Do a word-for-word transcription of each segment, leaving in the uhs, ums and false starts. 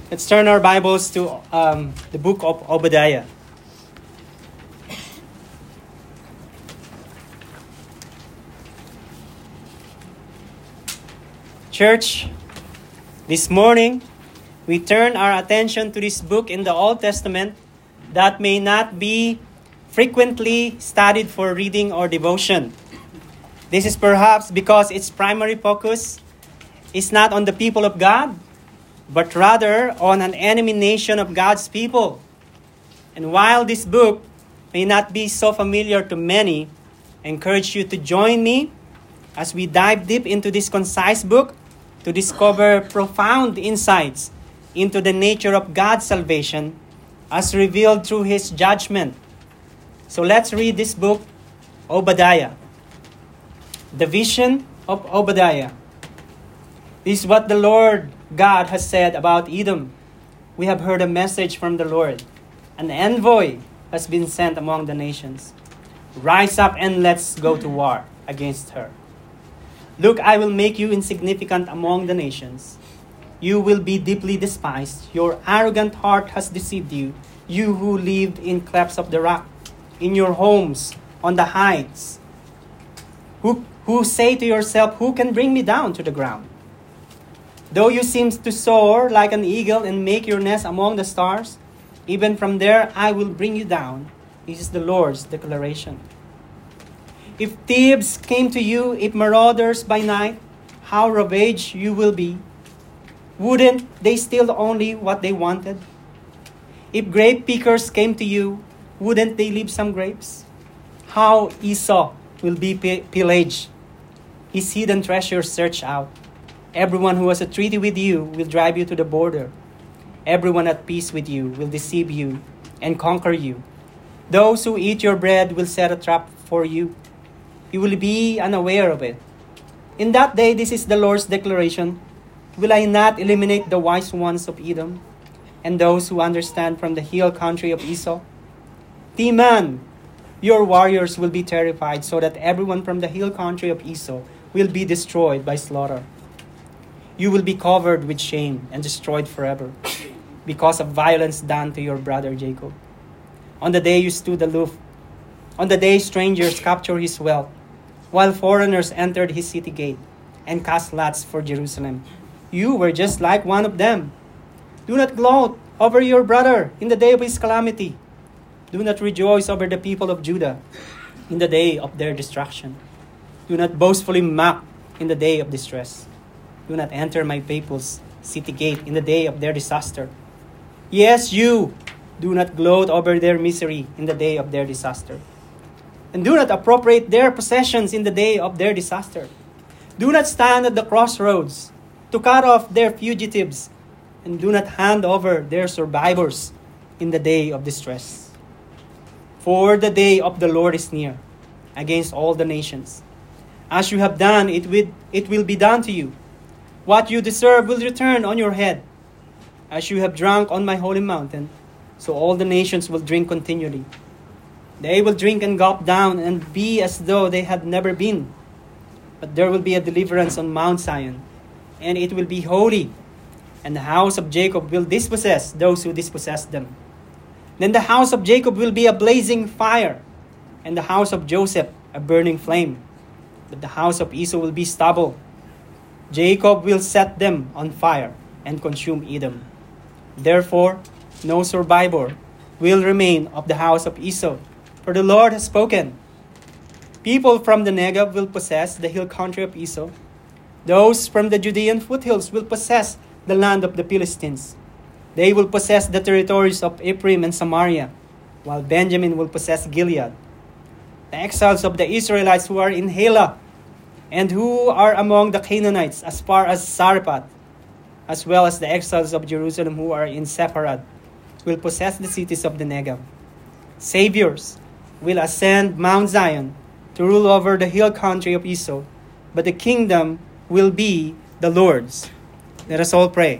Let's turn our Bibles to um, the book of Obadiah. Church, this morning, we turn our attention to this book in the Old Testament that may not be frequently studied for reading or devotion. This is perhaps because its primary focus is not on the people of God, but rather on an enemy nation of God's people. And while this book may not be so familiar to many, I encourage you to join me as we dive deep into this concise book to discover profound insights into the nature of God's salvation as revealed through His judgment. So let's read this book, Obadiah. The vision of Obadiah. This is what the Lord God has said about Edom. We have heard a message from the Lord. An envoy has been sent among the nations. Rise up and let's go to war against her. Look, I will make you insignificant among the nations. You will be deeply despised. Your arrogant heart has deceived you, you who lived in clefts of the rock, in your homes on the heights, who, who say to yourself, who can bring me down to the ground? Though you seem to soar like an eagle and make your nest among the stars, even from there I will bring you down. This is the Lord's declaration. If thieves came to you, if marauders by night, how ravaged you will be. Wouldn't they steal only what they wanted? If grape pickers came to you, wouldn't they leave some grapes? How Esau will be pillaged, his hidden treasures searched out. Everyone who has a treaty with you will drive you to the border. Everyone at peace with you will deceive you and conquer you. Those who eat your bread will set a trap for you. You will be unaware of it. In that day, this is the Lord's declaration. Will I not eliminate the wise ones of Edom and those who understand from the hill country of Esau? Teman, your warriors will be terrified so that everyone from the hill country of Esau will be destroyed by slaughter. You will be covered with shame and destroyed forever because of violence done to your brother Jacob. On the day you stood aloof, on the day strangers captured his wealth, while foreigners entered his city gate and cast lots for Jerusalem, you were just like one of them. Do not gloat over your brother in the day of his calamity. Do not rejoice over the people of Judah in the day of their destruction. Do not boastfully mock in the day of distress. Do not enter my people's city gate in the day of their disaster. Yes, you do not gloat over their misery in the day of their disaster. And do not appropriate their possessions in the day of their disaster. Do not stand at the crossroads to cut off their fugitives, and do not hand over their survivors in the day of distress. For the day of the Lord is near against all the nations. As you have done, it will, it will be done to you. What you deserve will return on your head. As you have drunk on my holy mountain, so all the nations will drink continually. They will drink and gulp down and be as though they had never been. But there will be a deliverance on Mount Zion, and it will be holy, and the house of Jacob will dispossess those who dispossess them. Then the house of Jacob will be a blazing fire, and the house of Joseph a burning flame. But the house of Esau will be stubble. Jacob will set them on fire and consume Edom. Therefore, no survivor will remain of the house of Esau, for the Lord has spoken. People from the Negev will possess the hill country of Esau. Those from the Judean foothills will possess the land of the Philistines. They will possess the territories of Ephraim and Samaria, while Benjamin will possess Gilead. The exiles of the Israelites who are in Halah and who are among the Canaanites as far as Zarephath, as well as the exiles of Jerusalem who are in Sepharad, will possess the cities of the Negev. Saviors will ascend Mount Zion to rule over the hill country of Esau, but the kingdom will be the Lord's. Let us all pray.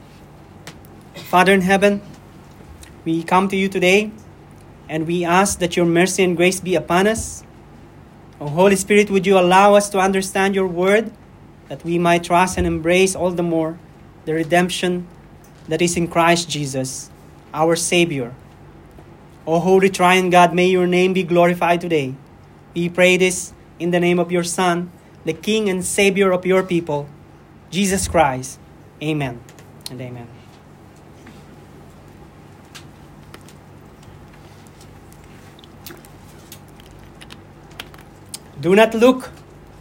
Father in heaven, we come to you today and we ask that your mercy and grace be upon us. O Holy Spirit, would you allow us to understand your word, that we might trust and embrace all the more the redemption that is in Christ Jesus, our Savior. O Holy Triune God, may your name be glorified today. We pray this in the name of your Son, the King and Savior of your people, Jesus Christ. Amen and amen. Do not look.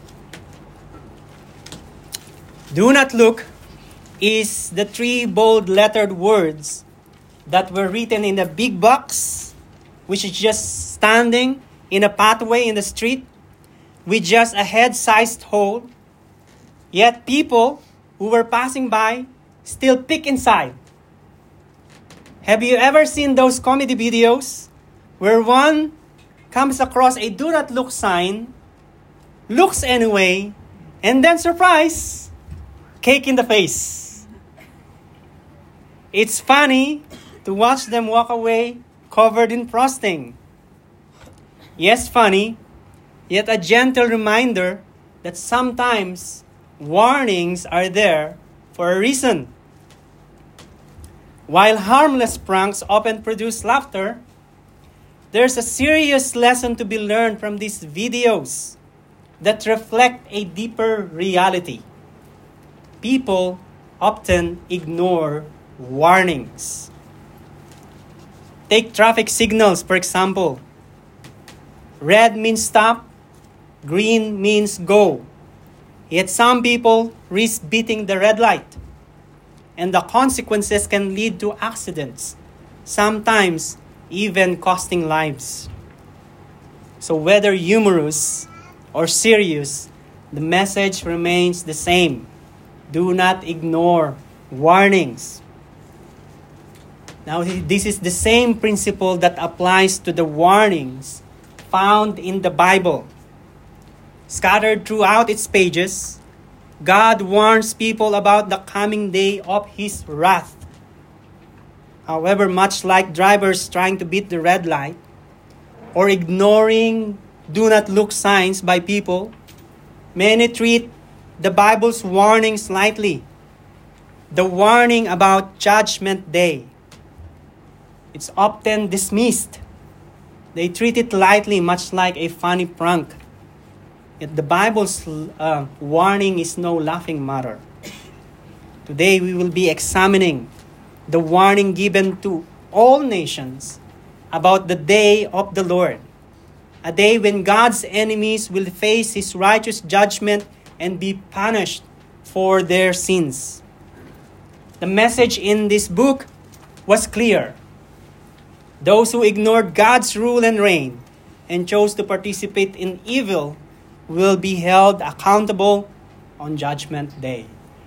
Do not look is the three bold lettered words that were written in a big box, which is just standing in a pathway in the street with just a head-sized hole. Yet people who were passing by still peek inside. Have you ever seen those comedy videos where one comes across a do not look sign, looks anyway, and then surprise, cake in the face? It's funny to watch them walk away covered in frosting. Yes, funny, yet a gentle reminder that sometimes warnings are there for a reason. While harmless pranks often produce laughter, there's a serious lesson to be learned from these videos that reflect a deeper reality. People often ignore warnings. Take traffic signals, for example. Red means stop, green means go. Yet some people risk beating the red light, and the consequences can lead to accidents, sometimes even costing lives. So whether humorous or serious, the message remains the same. Do not ignore warnings. Now, this is the same principle that applies to the warnings found in the Bible. Scattered throughout its pages, God warns people about the coming day of His wrath. However, much like drivers trying to beat the red light or ignoring do not look signs by people, many treat the Bible's warnings lightly. The warning about Judgment Day, it's often dismissed. They treat it lightly, much like a funny prank. Yet the Bible's uh, warning is no laughing matter. Today we will be examining the warning given to all nations about the day of the Lord, a day when God's enemies will face His righteous judgment and be punished for their sins. The message in this book was clear. Those who ignored God's rule and reign and chose to participate in evil will be held accountable on Judgment Day.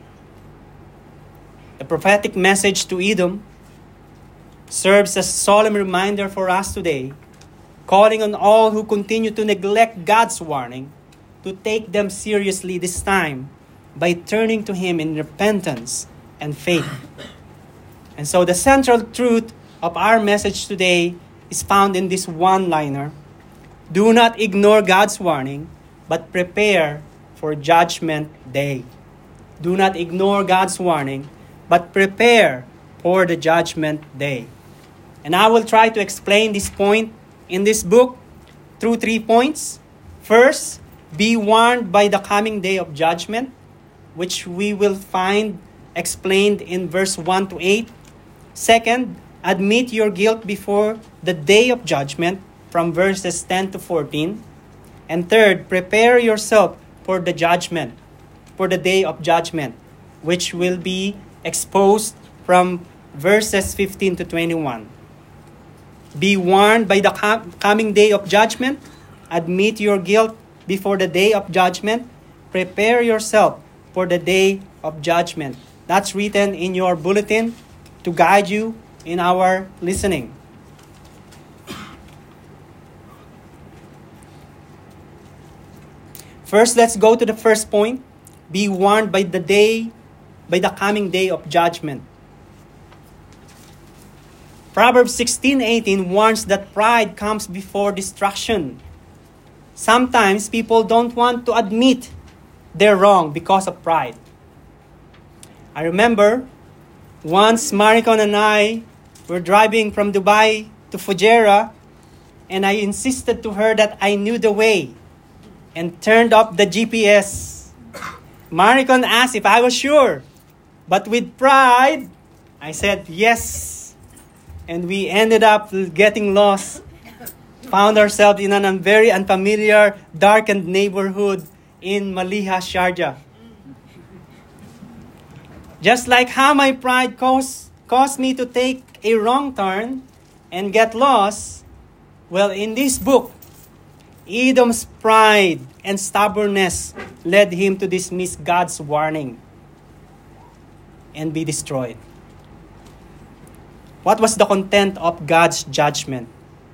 The prophetic message to Edom serves as a solemn reminder for us today, calling on all who continue to neglect God's warning to take them seriously this time by turning to Him in repentance and faith. And so the central truth of our message today is found in this one-liner. Do not ignore God's warning, but prepare for Judgment Day. Do not ignore God's warning, but prepare for the Judgment Day. And I will try to explain this point in this book through three points. First, be warned by the coming day of judgment, which we will find explained in verse one to eight. Second, admit your guilt before the day of judgment from verses ten to fourteen. And third, prepare yourself for the judgment, for the day of judgment, which will be exposed from verses fifteen to twenty-one. Be warned by the com- coming day of judgment. Admit your guilt before the day of judgment. Prepare yourself for the day of judgment. That's written in your bulletin to guide you in our listening. First, let's go to the first point. Be warned by the day, by the coming day of judgment. Proverbs sixteen eighteen warns that pride comes before destruction. Sometimes people don't want to admit they're wrong because of pride. I remember Once Maricon and I were driving from Dubai to Fujairah, and I insisted to her that I knew the way and turned up the G P S. Maricon asked if I was sure, but with pride, I said yes. And we ended up getting lost, found ourselves in a very unfamiliar, darkened neighborhood in Maliha, Sharjah. Just like how my pride caused, caused me to take a wrong turn and get lost, well, in this book, Edom's pride and stubbornness led him to dismiss God's warning and be destroyed. What was the content of God's judgment?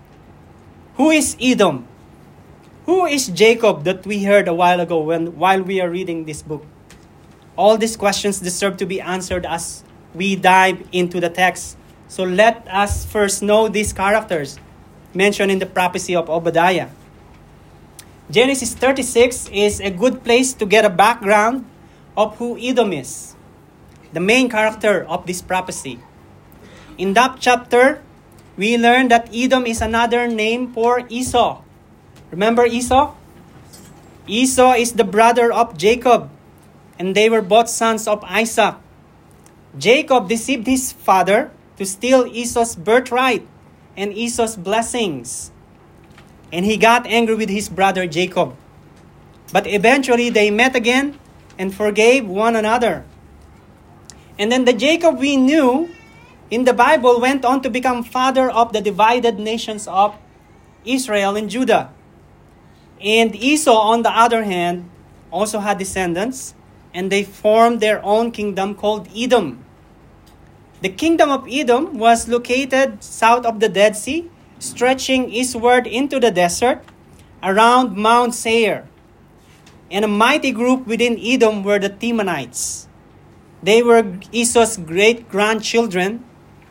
Who is Edom? Who is Jacob that we heard a while ago when while we are reading this book? All these questions deserve to be answered as we dive into the text. So let us first know these characters mentioned in the prophecy of Obadiah. Genesis thirty-six is a good place to get a background of who Edom is, the main character of this prophecy. In that chapter, we learn that Edom is another name for Esau. Remember Esau? Esau is the brother of Jacob, and they were both sons of Isaac. Jacob deceived his father to steal Esau's birthright and Esau's blessings. And he got angry with his brother Jacob. But eventually they met again and forgave one another. And then the Jacob we knew in the Bible went on to become father of the divided nations of Israel and Judah. And Esau, on the other hand, also had descendants, and they formed their own kingdom called Edom. The kingdom of Edom was located south of the Dead Sea, stretching eastward into the desert around Mount Seir. And a mighty group within Edom were the Temanites. They were Esau's great-grandchildren,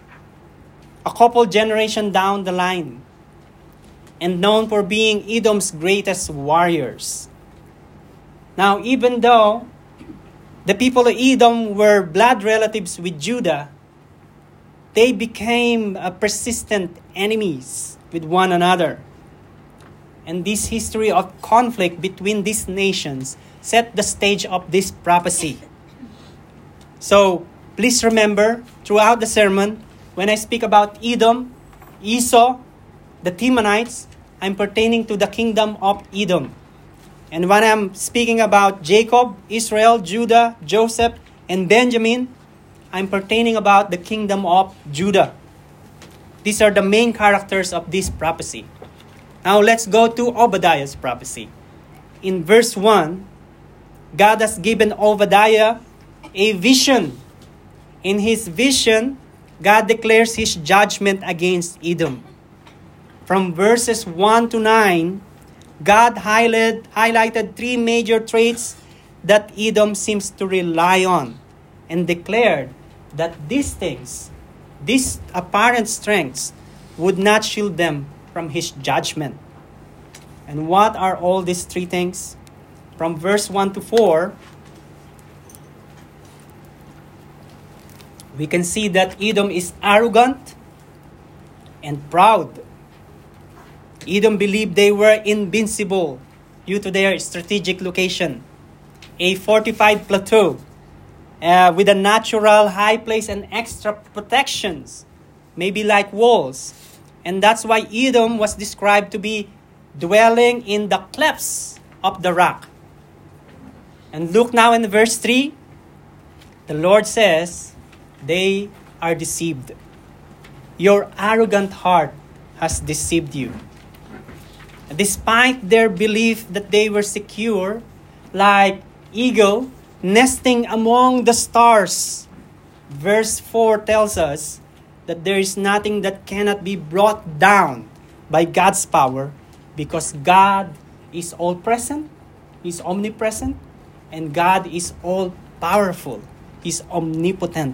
a couple generations down the line, and known for being Edom's greatest warriors. Now, even though the people of Edom were blood relatives with Judah, they became uh, persistent enemies with one another. And this history of conflict between these nations set the stage of this prophecy. So, please remember, throughout the sermon, when I speak about Edom, Esau, the Temanites, I'm pertaining to the kingdom of Edom. And when I'm speaking about Jacob, Israel, Judah, Joseph, and Benjamin, I'm pertaining about the kingdom of Judah. These are the main characters of this prophecy. Now let's go to Obadiah's prophecy. In verse one, God has given Obadiah a vision. In his vision, God declares his judgment against Edom. From verses one to nine, God highlighted, highlighted three major traits that Edom seems to rely on and declared that these things, these apparent strengths, would not shield them from his judgment. And what are all these three things? From verse one to four, we can see that Edom is arrogant and proud. Edom believed they were invincible due to their strategic location, a fortified plateau uh, with a natural high place and extra protections, maybe like walls. And that's why Edom was described to be dwelling in the clefts of the rock. And look now in verse three, the Lord says, they are deceived. Your arrogant heart has deceived you. Despite their belief that they were secure, like eagle nesting among the stars, verse four tells us that there is nothing that cannot be brought down by God's power, because God is all-present, He's omnipresent, and God is all-powerful. He's omnipotent.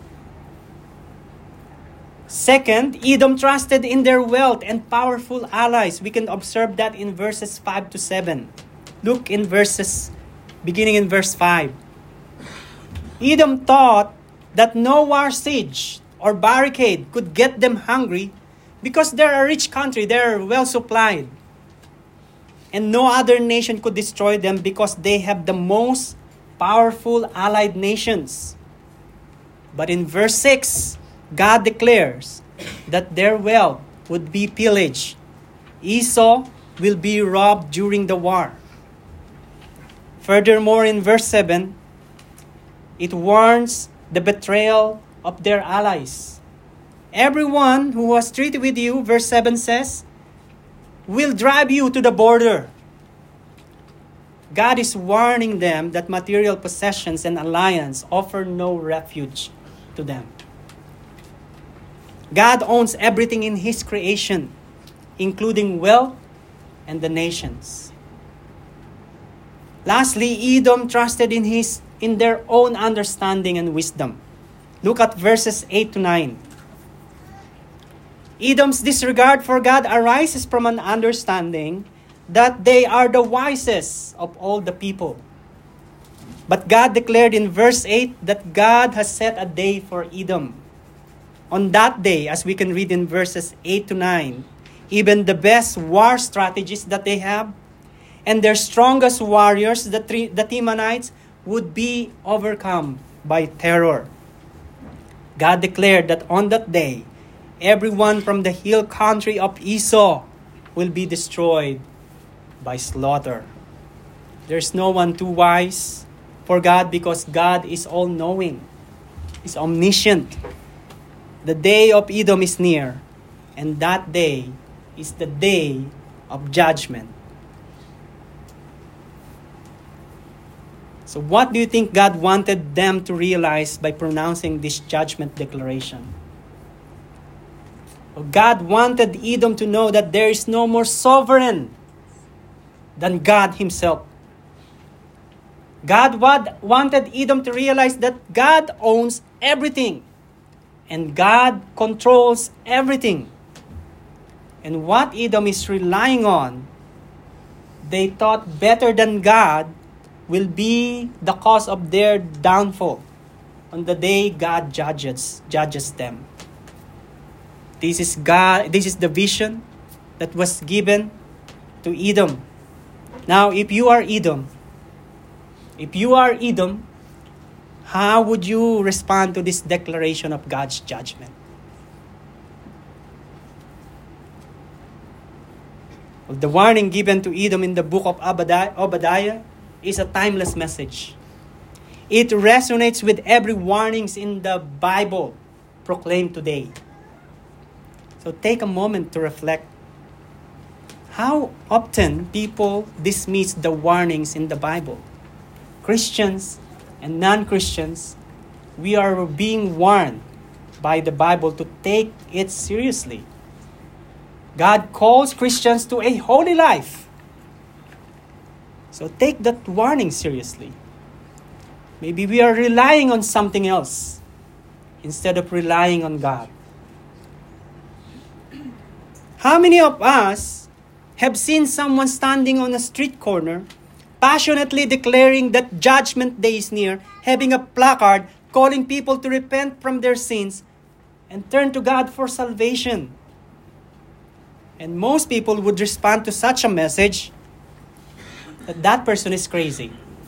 Second, Edom trusted in their wealth and powerful allies. We can observe that in verses five to seven. Look in verses, beginning in verse five. Edom thought that no war siege or barricade could get them hungry because they're a rich country, they're well supplied. And no other nation could destroy them because they have the most powerful allied nations. But in verse six, God declares that their wealth would be pillaged. Esau will be robbed during the war. Furthermore, in verse seven, it warns the betrayal of their allies. Everyone who was treated with you, verse seven says, will drive you to the border. God is warning them that material possessions and alliance offer no refuge to them. God owns everything in His creation, including wealth and the nations. Lastly, Edom trusted in his in their own understanding and wisdom. Look at verses eight to nine. Edom's disregard for God arises from an understanding that they are the wisest of all the people. But God declared in verse eight that God has set a day for Edom. On that day, as we can read in verses eight to nine, even the best war strategies that they have and their strongest warriors, the, the Temanites, would be overcome by terror. God declared that on that day, everyone from the hill country of Esau will be destroyed by slaughter. There's no one too wise for God because God is all-knowing, is omniscient. The day of Edom is near, and that day is the day of judgment. So what do you think God wanted them to realize by pronouncing this judgment declaration? Well, God wanted Edom to know that there is no more sovereign than God Himself. God wanted Edom to realize that God owns everything and God controls everything. And what Edom is relying on, they thought better than God, will be the cause of their downfall on the day God judges judges them. This is God. This is the vision that was given to Edom. Now, if you are Edom, if you are Edom, how would you respond to this declaration of God's judgment? Well, the warning given to Edom in the book of Obadiah is a timeless message. It resonates with every warnings in the Bible proclaimed today. So take a moment to reflect. How often people dismiss the warnings in the Bible? Christians and non-Christians, we are being warned by the Bible to take it seriously. God calls Christians to a holy life. So take that warning seriously. Maybe we are relying on something else instead of relying on God. How many of us have seen someone standing on a street corner, passionately declaring that judgment day is near, having a placard calling people to repent from their sins and turn to God for salvation? And most people would respond to such a message that that person is crazy.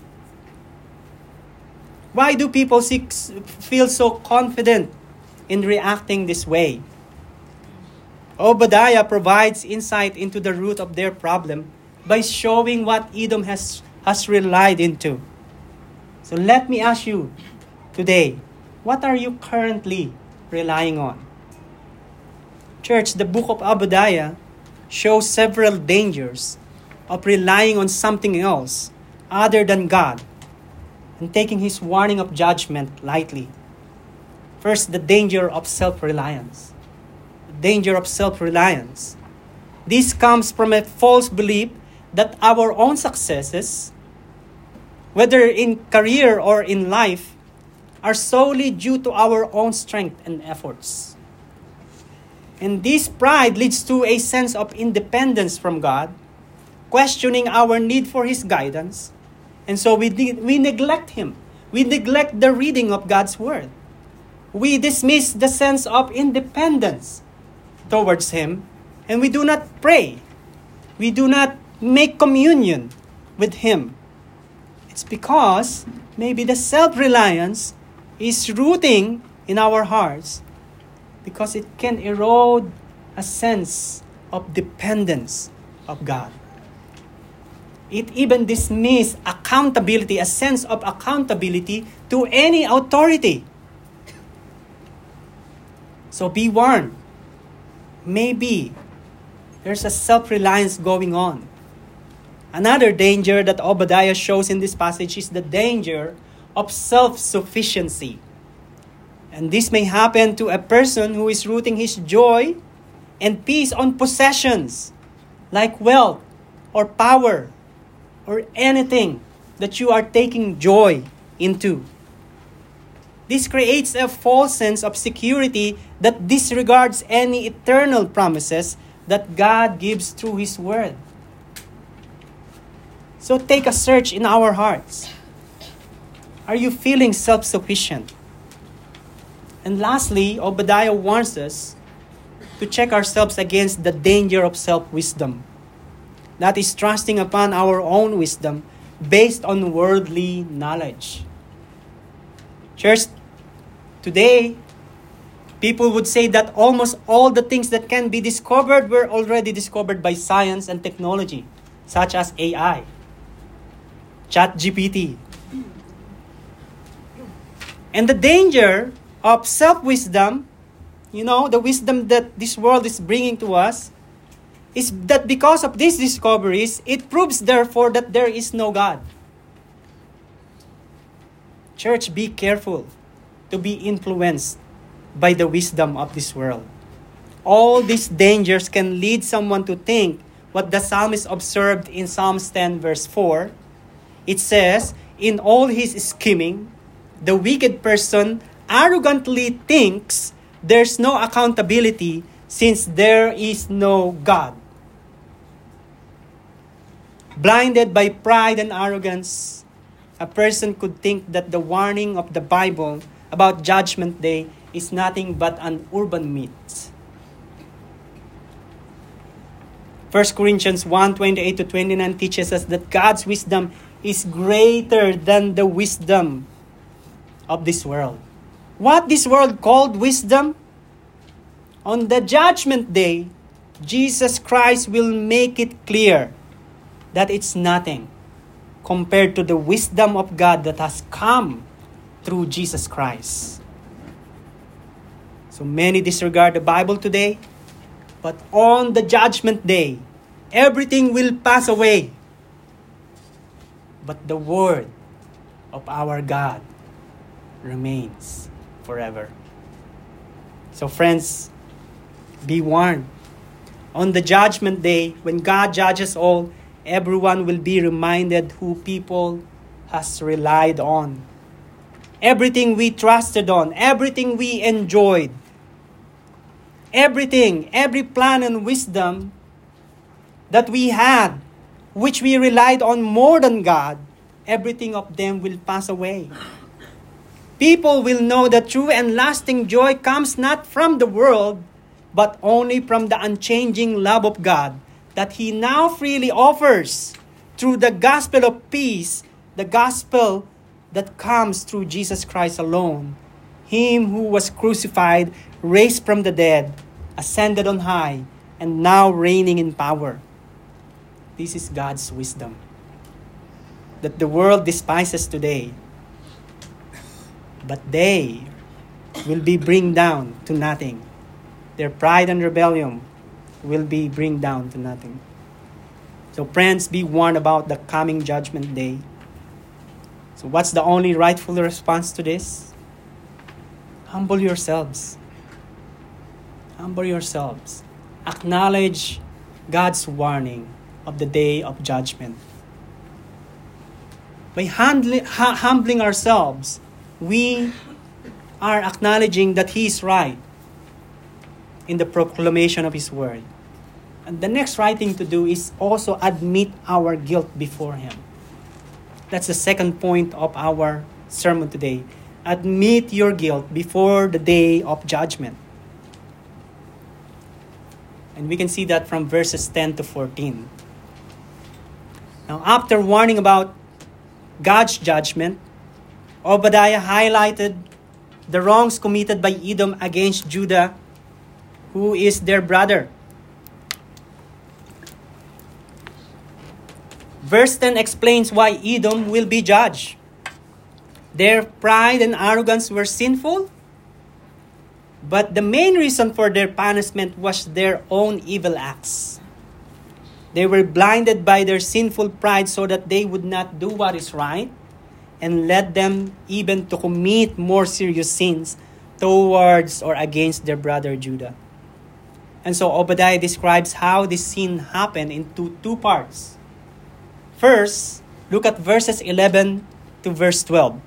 Why do people seek, feel so confident in reacting this way? Obadiah provides insight into the root of their problem by showing what Edom has, has relied into. So let me ask you today, what are you currently relying on? Church, the book of Obadiah shows several dangers of relying on something else other than God and taking His warning of judgment lightly. First, the danger of self-reliance. The danger of self-reliance. This comes from a false belief that our own successes, whether in career or in life, are solely due to our own strength and efforts. And this pride leads to a sense of independence from God, questioning our need for His guidance. And so we, we neglect Him. We neglect the reading of God's Word. we dismiss the sense of independence towards Him, and we do not pray. We do not make communion with Him. It's because maybe the self-reliance is rooting in our hearts because it can erode a sense of dependence of God. It even dismisses accountability, a sense of accountability to any authority. So be warned. Maybe there's a self-reliance going on. Another danger that Obadiah shows in this passage is the danger of self-sufficiency. And this may happen to a person who is rooting his joy and peace on possessions like wealth or power or anything that you are taking joy into. This creates a false sense of security that disregards any eternal promises that God gives through His Word. So take a search in our hearts. Are you feeling self-sufficient? And lastly, Obadiah warns us to check ourselves against the danger of self-wisdom. That is trusting upon our own wisdom based on worldly knowledge. Church, today, people would say that almost all the things that can be discovered were already discovered by science and technology, such as A I, ChatGPT. And the danger of self-wisdom, you know, the wisdom that this world is bringing to us, is that because of these discoveries, it proves therefore that there is no God. Church, be careful to be influenced by the wisdom of this world. All these dangers can lead someone to think what the psalmist observed in Psalms ten verse four. It says, in all his scheming, the wicked person arrogantly thinks there's no accountability since there is no God. Blinded by pride and arrogance, a person could think that the warning of the Bible about Judgment Day is nothing but an urban myth. First Corinthians one twenty-eight to twenty-nine teaches us that God's wisdom is greater than the wisdom of this world. What this world called wisdom? On the Judgment Day, Jesus Christ will make it clear that it's nothing compared to the wisdom of God that has come through Jesus Christ. So many disregard the Bible today, but on the Judgment Day, everything will pass away. But the Word of our God remains forever. So friends, be warned. On the Judgment Day, when God judges all, everyone will be reminded who people has relied on. Everything we trusted on, everything we enjoyed, everything, every plan and wisdom that we had, which we relied on more than God, everything of them will pass away. People will know that true and lasting joy comes not from the world, but only from the unchanging love of God that He now freely offers through the gospel of peace, the gospel that comes through Jesus Christ alone. Him who was crucified, raised from the dead, ascended on high, and now reigning in power. This is God's wisdom that the world despises today. But they will be bring down to nothing. Their pride and rebellion will be bring down to nothing. So friends, be warned about the coming Judgment Day. So what's the only rightful response to this? Humble yourselves. Humble yourselves. Acknowledge God's warning of the day of judgment. By humbling, humbling ourselves, we are acknowledging that He is right in the proclamation of His word. And the next right thing to do is also admit our guilt before Him. That's the second point of our sermon today. admit your guilt before the day of judgment. And we can see that from verses ten to fourteen. Now, after warning about God's judgment, Obadiah highlighted the wrongs committed by Edom against Judah, who is their brother. Verse ten explains why Edom will be judged. Their pride and arrogance were sinful, but the main reason for their punishment was their own evil acts. They were blinded by their sinful pride so that they would not do what is right, and led them even to commit more serious sins towards or against their brother Judah. And so Obadiah describes how this sin happened in two, two parts. First, look at verses eleven to verse twelve.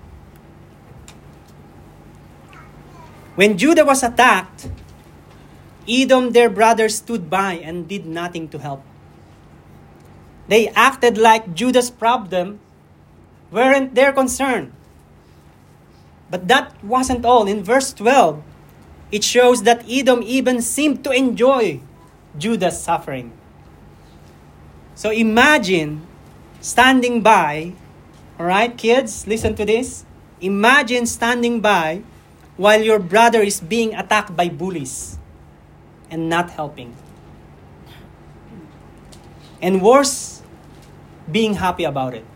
When Judah was attacked, Edom, their brother, stood by and did nothing to help. They acted like Judah's problem weren't their concern. But that wasn't all. In verse twelve, it shows that Edom even seemed to enjoy Judah's suffering. So imagine standing by, all right, kids, listen to this. Imagine standing by while your brother is being attacked by bullies and not helping. And worse, being happy about it.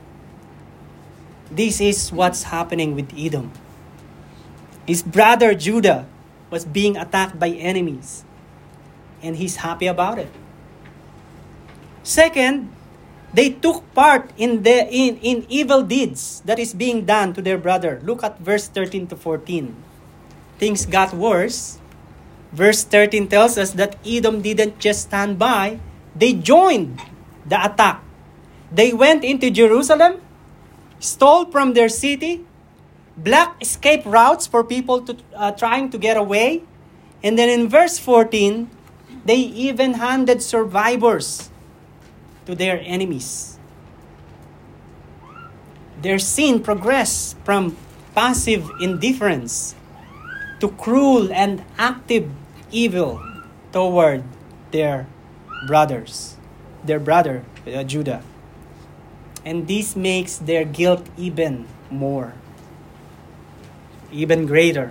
This is what's happening with Edom. His brother Judah was being attacked by enemies, and he's happy about it. Second, they took part in the in, in evil deeds that is being done to their brother. Look at verse thirteen to fourteen. Things got worse. Verse thirteen tells us that Edom didn't just stand by, they joined the attack. They went into Jerusalem, stole from their city, blocked escape routes for people to uh, trying to get away. And then in verse fourteen, they even handed survivors to their enemies. Their sin progressed from passive indifference to cruel and active evil toward their brothers, their brother uh, Judah. And this makes their guilt even more, even greater.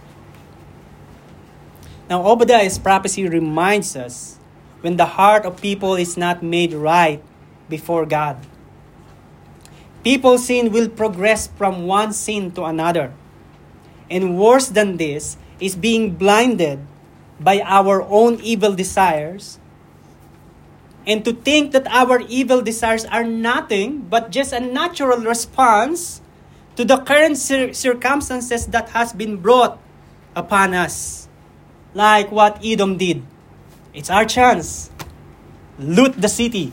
Now, Obadiah's prophecy reminds us when the heart of people is not made right before God, people's sin will progress from one sin to another. And worse than this is being blinded by our own evil desires, and to think that our evil desires are nothing but just a natural response to the current cir- circumstances that has been brought upon us. Like what Edom did. It's our chance. Loot the city.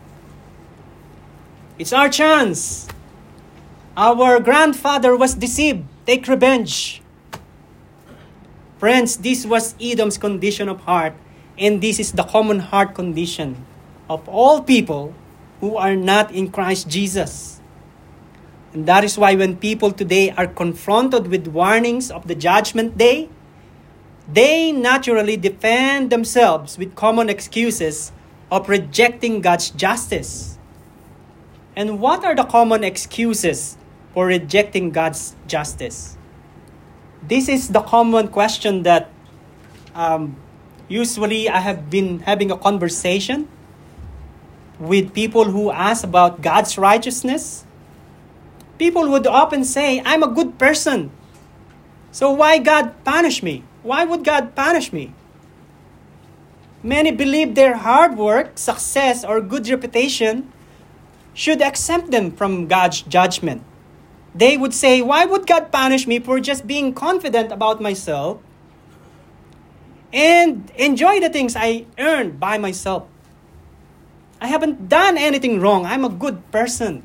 It's our chance. Our grandfather was deceived. Take revenge. Friends, this was Edom's condition of heart, and this is the common heart condition of all people who are not in Christ Jesus. And that is why when people today are confronted with warnings of the judgment day, they naturally defend themselves with common excuses of rejecting God's justice. And what are the common excuses for rejecting God's justice? This is the common question that um, usually I have been having a conversation with people who ask about God's righteousness. People would often say, I'm a good person. So why God punish me? Why would God punish me? Many believe their hard work, success, or good reputation should exempt them from God's judgment. They would say, why would God punish me for just being confident about myself and enjoy the things I earned by myself? I haven't done anything wrong. I'm a good person.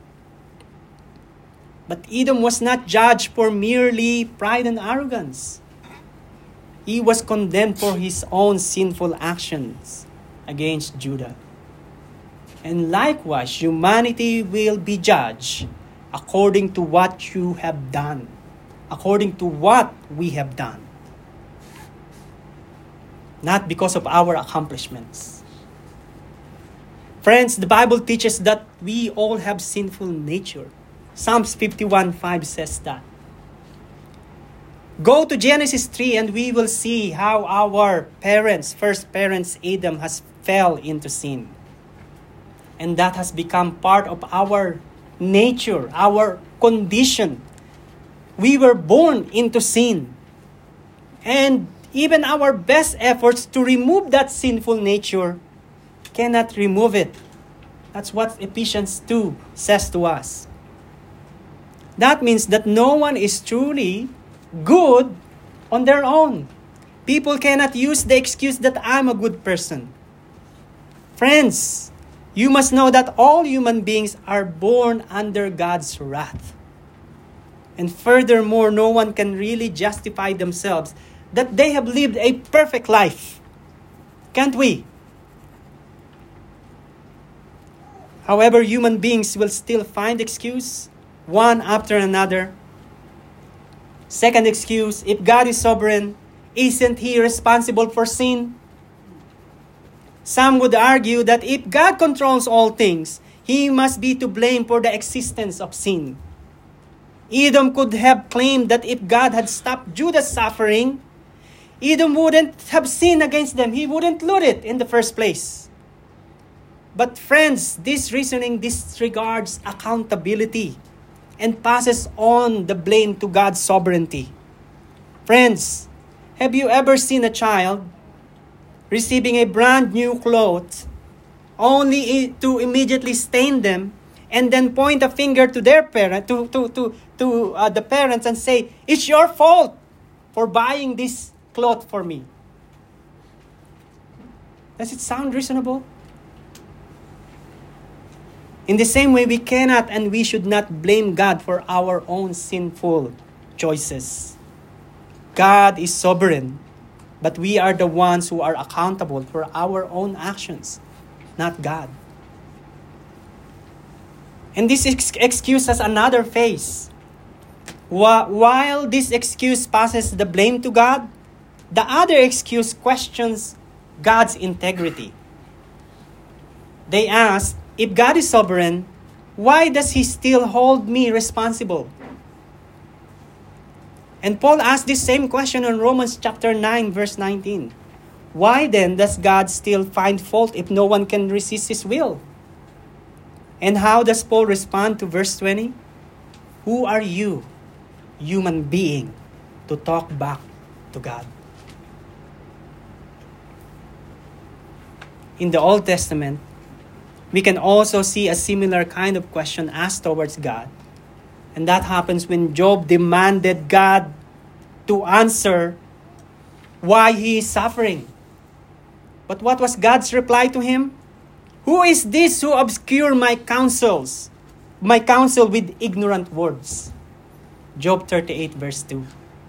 But Edom was not judged for merely pride and arrogance. He was condemned for his own sinful actions against Judah. And likewise, humanity will be judged according to what you have done, according to what we have done, not because of our accomplishments. Friends, the Bible teaches that we all have sinful nature. Psalms fifty-one five says that. Go to Genesis three and we will see how our parents, first parents, Adam, has fell into sin. And that has become part of our nature, our condition. We were born into sin. And even our best efforts to remove that sinful nature cannot remove it. That's what Ephesians two says to us. That means that no one is truly good on their own. People cannot use the excuse that I'm a good person. Friends, you must know that all human beings are born under God's wrath. And furthermore, no one can really justify themselves that they have lived a perfect life. Can't we? However, human beings will still find excuse, one after another. Second excuse, if God is sovereign, isn't He responsible for sin? Some would argue that if God controls all things, He must be to blame for the existence of sin. Edom could have claimed that if God had stopped Judah's suffering, Edom wouldn't have sinned against them. He wouldn't loot it in the first place. But friends, this reasoning disregards accountability and passes on the blame to God's sovereignty. Friends, have you ever seen a child receiving a brand new clothes only to immediately stain them and then point a finger to their parent, to to to to uh, the parents and say, "It's your fault for buying this cloth for me"? Does it sound reasonable? In the same way, we cannot and we should not blame God for our own sinful choices. God is sovereign, but we are the ones who are accountable for our own actions, not God. And this ex- excuse has another phase. Wh- while this excuse passes the blame to God, the other excuse questions God's integrity. They ask, if God is sovereign, why does He still hold me responsible? And Paul asked this same question in Romans chapter nine, verse nineteen. Why then does God still find fault if no one can resist His will? And how does Paul respond to verse twenty? Who are you, human being, to talk back to God? In the Old Testament, we can also see a similar kind of question asked towards God. And that happens when Job demanded God to answer why he is suffering. But what was God's reply to him? Who is this who obscure my counsels, my counsel with ignorant words? Job thirty-eight verse two.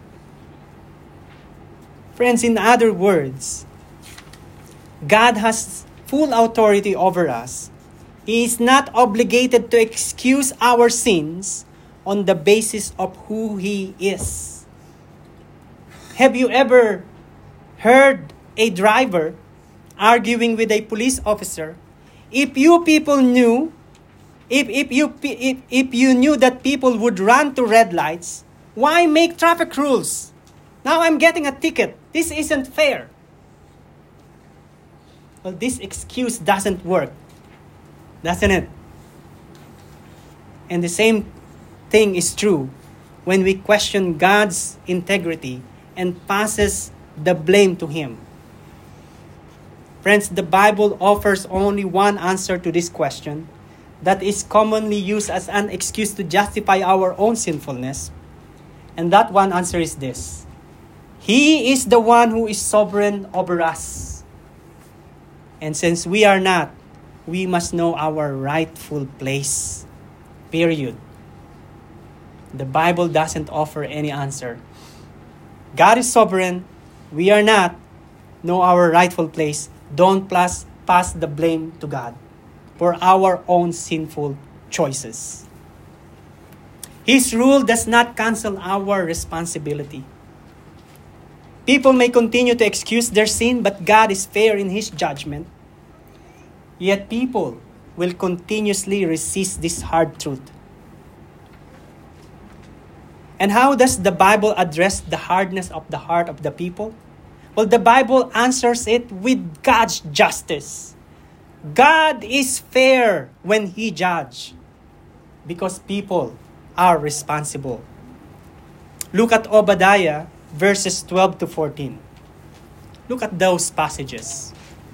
Friends, in other words, God has full authority over us. He is not obligated to excuse our sins on the basis of who He is. Have you ever heard a driver arguing with a police officer? If you people knew, if, if, you, if, if you knew that people would run to red lights, why make traffic rules? Now I'm getting a ticket. This isn't fair. Well, this excuse doesn't work, doesn't it? And the same thing is true when we question God's integrity and passes the blame to Him. Friends, the Bible offers only one answer to this question that is commonly used as an excuse to justify our own sinfulness. And that one answer is this: He is the one who is sovereign over us. And since we are not, we must know our rightful place. Period. The Bible doesn't offer any answer. God is sovereign. We are not. Know our rightful place. Don't plus, pass the blame to God for our own sinful choices. His rule does not cancel our responsibility. People may continue to excuse their sin, but God is fair in His judgment. Yet people will continuously resist this hard truth. And how does the Bible address the hardness of the heart of the people? Well, the Bible answers it with God's justice. God is fair when He judges, because people are responsible. Look at Obadiah verses twelve to fourteen. Look at those passages.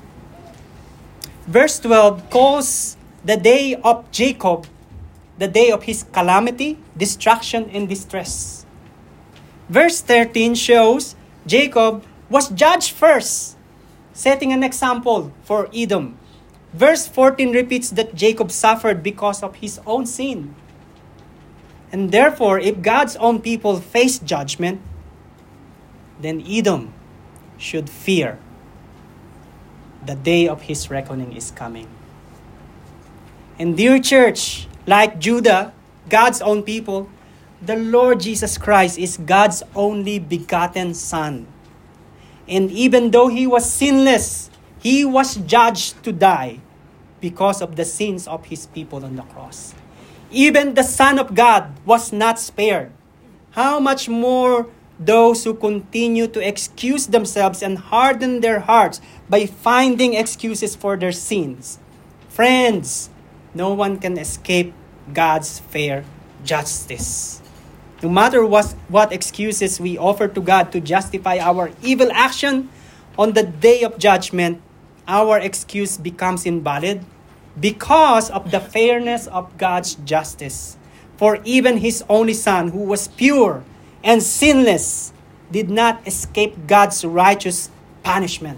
Verse twelve calls the day of Jacob the day of his calamity, destruction, and distress. Verse thirteen shows Jacob was judged first, setting an example for Edom. Verse fourteen repeats that Jacob suffered because of his own sin. And therefore, if God's own people face judgment, then Edom should fear. The day of his reckoning is coming. And dear church, like Judah, God's own people, the Lord Jesus Christ is God's only begotten Son. And even though He was sinless, He was judged to die because of the sins of His people on the cross. Even the Son of God was not spared. How much more those who continue to excuse themselves and harden their hearts by finding excuses for their sins? Friends, no one can escape God's fair justice. No matter what, what excuses we offer to God to justify our evil action, on the day of judgment, our excuse becomes invalid because of the fairness of God's justice. For even His only Son, who was pure and sinless, did not escape God's righteous punishment.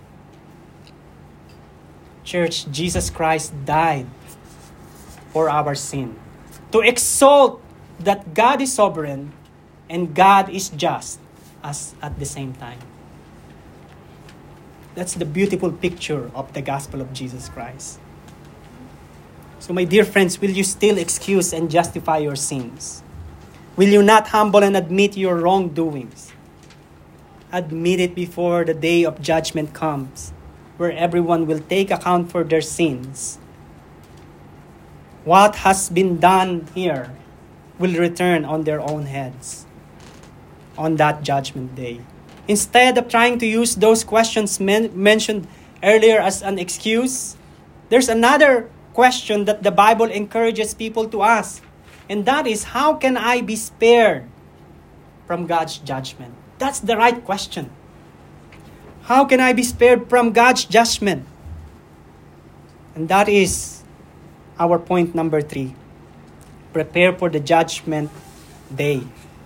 Church, Jesus Christ died for our sin, to exalt that God is sovereign and God is just as at the same time. That's the beautiful picture of the gospel of Jesus Christ. So my dear friends, will you still excuse and justify your sins? Will you not humble and admit your wrongdoings? Admit it before the day of judgment comes, where everyone will take account for their sins. What has been done here will return on their own heads on that judgment day. Instead of trying to use those questions men- mentioned earlier as an excuse, there's another question that the Bible encourages people to ask. And that is, how can I be spared from God's judgment? That's the right question. How can I be spared from God's judgment? And that is our point number three. Prepare for the judgment day.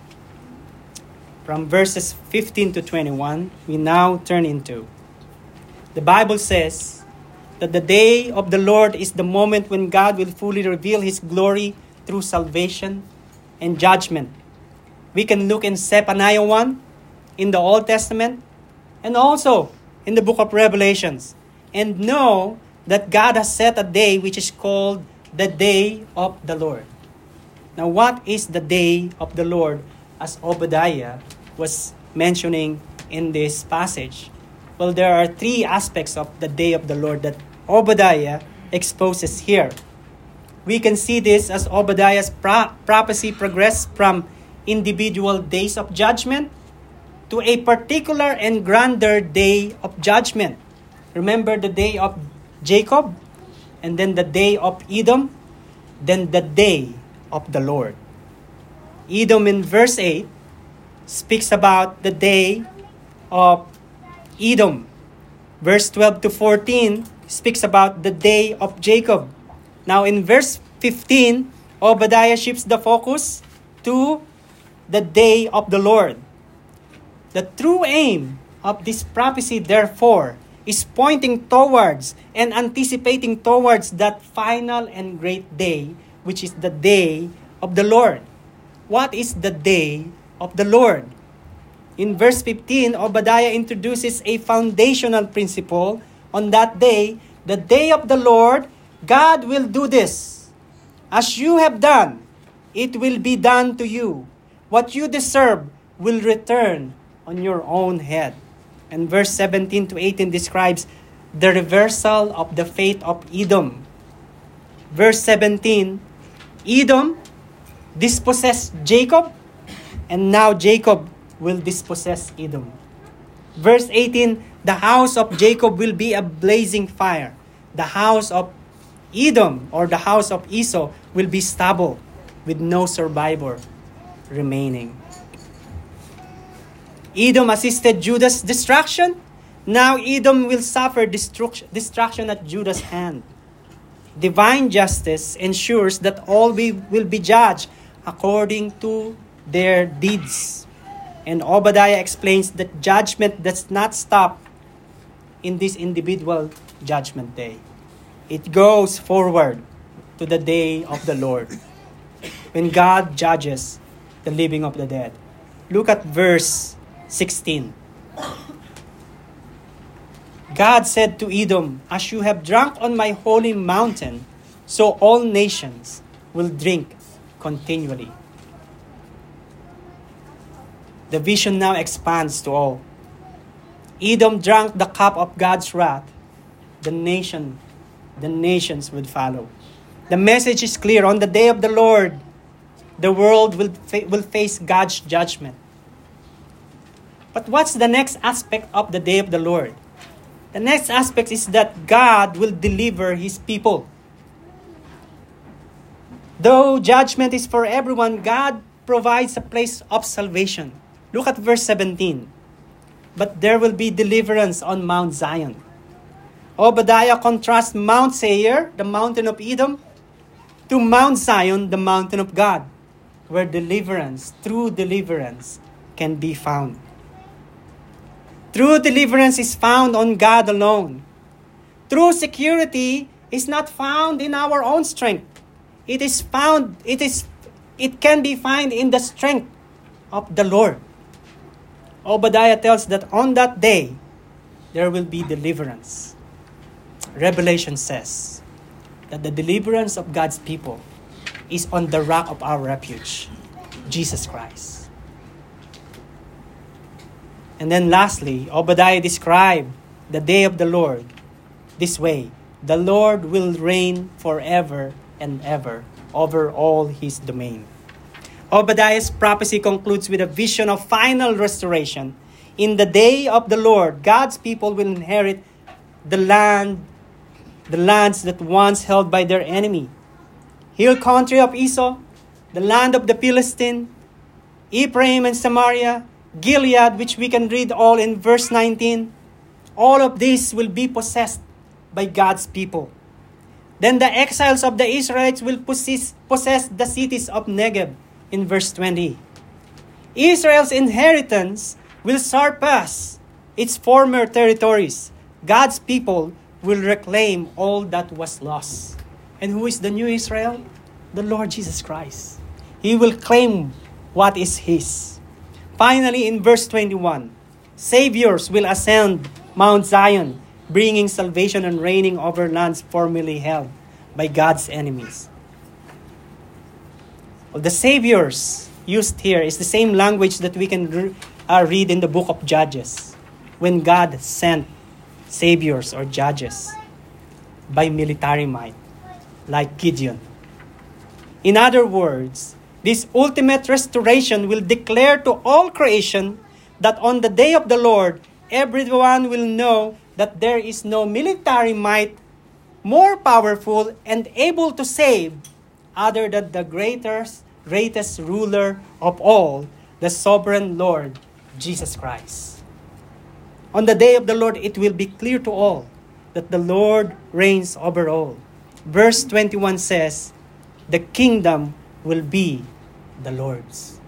From verses fifteen to twenty-one, we now turn into. The Bible says that the day of the Lord is the moment when God will fully reveal His glory through salvation and judgment. We can look in Zephaniah one, in the Old Testament, and also in the book of Revelations, and know that God has set a day which is called the day of the Lord. Now, what is the day of the Lord, as Obadiah was mentioning in this passage? Well, there are three aspects of the day of the Lord that Obadiah exposes here. We can see this as Obadiah's pro- prophecy progressed from individual days of judgment to a particular and grander day of judgment. Remember the day of Jacob, and then the day of Edom, then the day of the Lord. Edom in verse eight speaks about the day of Edom. Verse twelve to fourteen speaks about the day of Jacob. Now in verse fifteen, Obadiah shifts the focus to the day of the Lord. The true aim of this prophecy, therefore, is pointing towards and anticipating towards that final and great day, which is the day of the Lord. What is the day of the Lord? In verse fifteen, Obadiah introduces a foundational principle. On that day, the day of the Lord, God will do this. As you have done, it will be done to you. What you deserve will return on your own head. And verse seventeen to eighteen describes the reversal of the fate of Edom. Verse seventeen, Edom dispossessed Jacob, and now Jacob will dispossess Edom. Verse eighteen, the house of Jacob will be a blazing fire. The house of Edom, or the house of Esau, will be stubble with no survivor remaining. Edom assisted Judah's destruction. Now Edom will suffer destruction, destruction at Judah's hand. Divine justice ensures that all we will be judged according to their deeds. And Obadiah explains that judgment does not stop in this individual judgment day. It goes forward to the day of the Lord, when God judges the living of the dead. Look at verse sixteen. God said to Edom, as you have drunk on my holy mountain, so all nations will drink continually. The vision now expands to all. Edom drank the cup of God's wrath. The nation, the nations would follow. The message is clear. On the day of the Lord, the world will, fa- will face God's judgment. But what's the next aspect of the day of the Lord? The next aspect is that God will deliver His people. Though judgment is for everyone, God provides a place of salvation. Look at verse seventeen. But there will be deliverance on Mount Zion. Obadiah contrasts Mount Seir, the mountain of Edom, to Mount Zion, the mountain of God, where deliverance, true deliverance, can be found. True deliverance is found on God alone. True security is not found in our own strength. It is found, it is, it can be found in the strength of the Lord. Obadiah tells that on that day, there will be deliverance. Revelation says that the deliverance of God's people is on the rock of our refuge, Jesus Christ. And then lastly, Obadiah described the day of the Lord this way: the Lord will reign forever and ever over all His domain. Obadiah's prophecy concludes with a vision of final restoration. In the day of the Lord, God's people will inherit the land, the lands that once held by their enemy. Hill country of Esau, the land of the Philistine, Ephraim and Samaria, Gilead, which we can read all in verse nineteen. All of this will be possessed by God's people. Then the exiles of the Israelites will possess, possess the cities of Negev in verse twenty. Israel's inheritance will surpass its former territories. God's people will reclaim all that was lost. And who is the new Israel? The Lord Jesus Christ. He will claim what is His. Finally, in verse twenty-one, saviors will ascend Mount Zion, bringing salvation and reigning over lands formerly held by God's enemies. Well, the saviors used here is the same language that we can re- uh, read in the book of Judges, when God sent saviors or judges by military might, like Gideon. In other words, this ultimate restoration will declare to all creation that on the day of the Lord, everyone will know that there is no military might more powerful and able to save other than the greatest, greatest ruler of all, the sovereign Lord, Jesus Christ. On the day of the Lord, it will be clear to all that the Lord reigns over all. Verse twenty-one says, the kingdom will be the Lord's.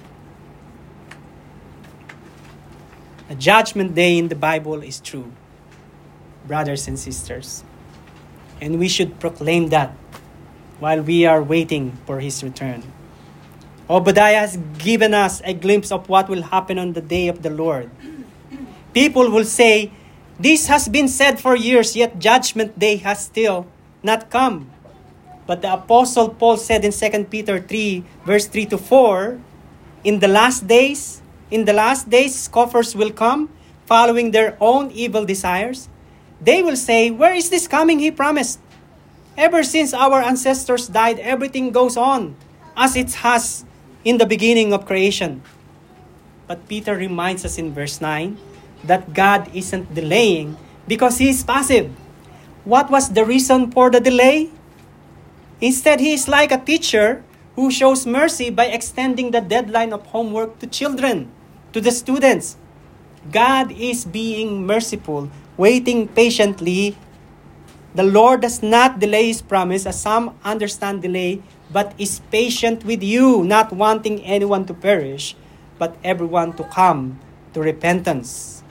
The judgment day in the Bible is true, brothers and sisters. And we should proclaim that while we are waiting for His return. Obadiah has given us a glimpse of what will happen on the day of the Lord. People will say, this has been said for years, yet judgment day has still not come. But the Apostle Paul said in Second Peter three, verse three to four, in the last days, in the last days, scoffers will come, following their own evil desires. They will say, where is this coming he promised? Ever since our ancestors died, everything goes on as it has in the beginning of creation. But Peter reminds us in verse nine that God isn't delaying because He is passive. What was the reason for the delay? Instead, He is like a teacher who shows mercy by extending the deadline of homework to children, to the students. God is being merciful, waiting patiently. The Lord does not delay His promise, as some understand delay, but is patient with you, not wanting anyone to perish, but everyone to come to repentance.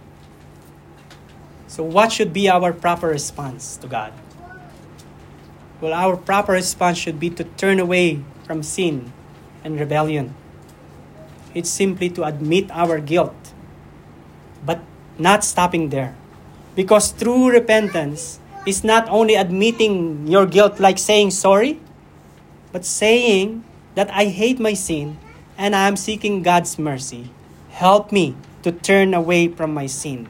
So what should be our proper response to God? Well, our proper response should be to turn away from sin and rebellion. It's simply to admit our guilt, but not stopping there. Because true repentance is not only admitting your guilt like saying sorry, but saying that I hate my sin and I am seeking God's mercy. Help me to turn away from my sin.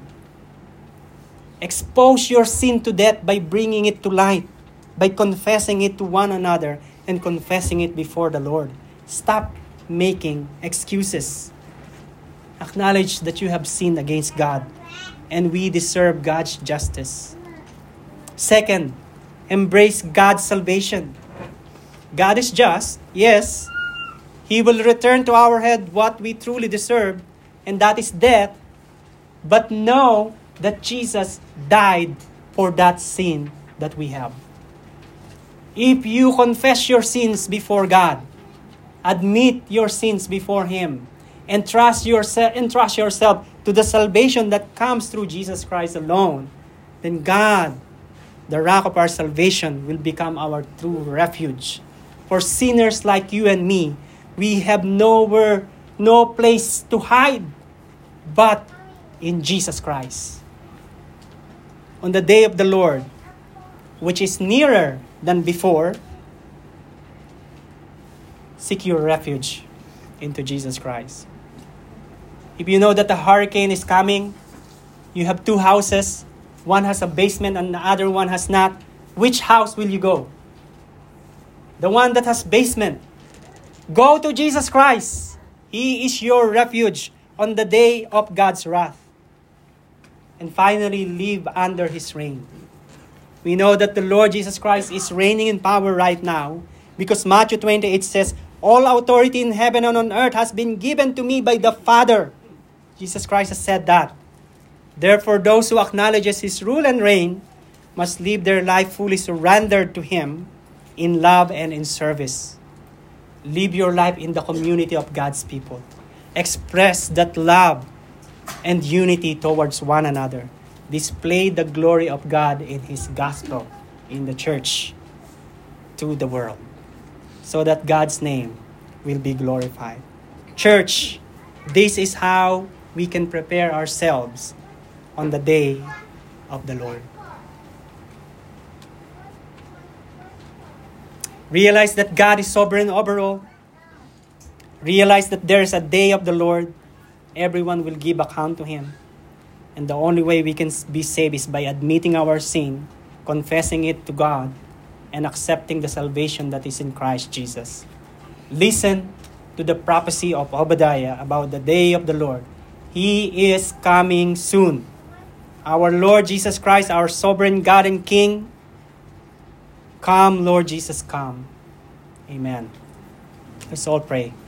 Expose your sin to death by bringing it to light, by confessing it to one another and confessing it before the Lord. Stop making excuses. Acknowledge that you have sinned against God and we deserve God's justice. Second, embrace God's salvation. God is just, yes. He will return to our head what we truly deserve, and that is death. But know that Jesus died for that sin that we have. If you confess your sins before God, admit your sins before Him, and trust yourself, entrust yourself to the salvation that comes through Jesus Christ alone, then God, the rock of our salvation, will become our true refuge. For sinners like you and me, we have nowhere, no place to hide but in Jesus Christ. On the day of the Lord, which is nearer than before, seek your refuge into Jesus Christ. If you know that a hurricane is coming, you have two houses, one has a basement and the other one has not, which house will you go? The one that has basement. Go to Jesus Christ. He is your refuge on the day of God's wrath. And finally, live under His reign. We know that the Lord Jesus Christ is reigning in power right now because Matthew twenty-eight says, all authority in heaven and on earth has been given to me by the Father. Jesus Christ has said that. Therefore, those who acknowledges His rule and reign must live their life fully surrendered to Him in love and in service. Live your life in the community of God's people. Express that love and unity towards one another. Display the glory of God in His gospel in the church to the world, so that God's name will be glorified. Church, this is how we can prepare ourselves on the day of the Lord. Realize that God is sovereign over all. Realize that there is a day of the Lord. Everyone will give account to Him. And the only way we can be saved is by admitting our sin, confessing it to God, and accepting the salvation that is in Christ Jesus. Listen to the prophecy of Obadiah about the day of the Lord. He is coming soon. Our Lord Jesus Christ, our sovereign God and King. Come, Lord Jesus, come. Amen. Let's all pray.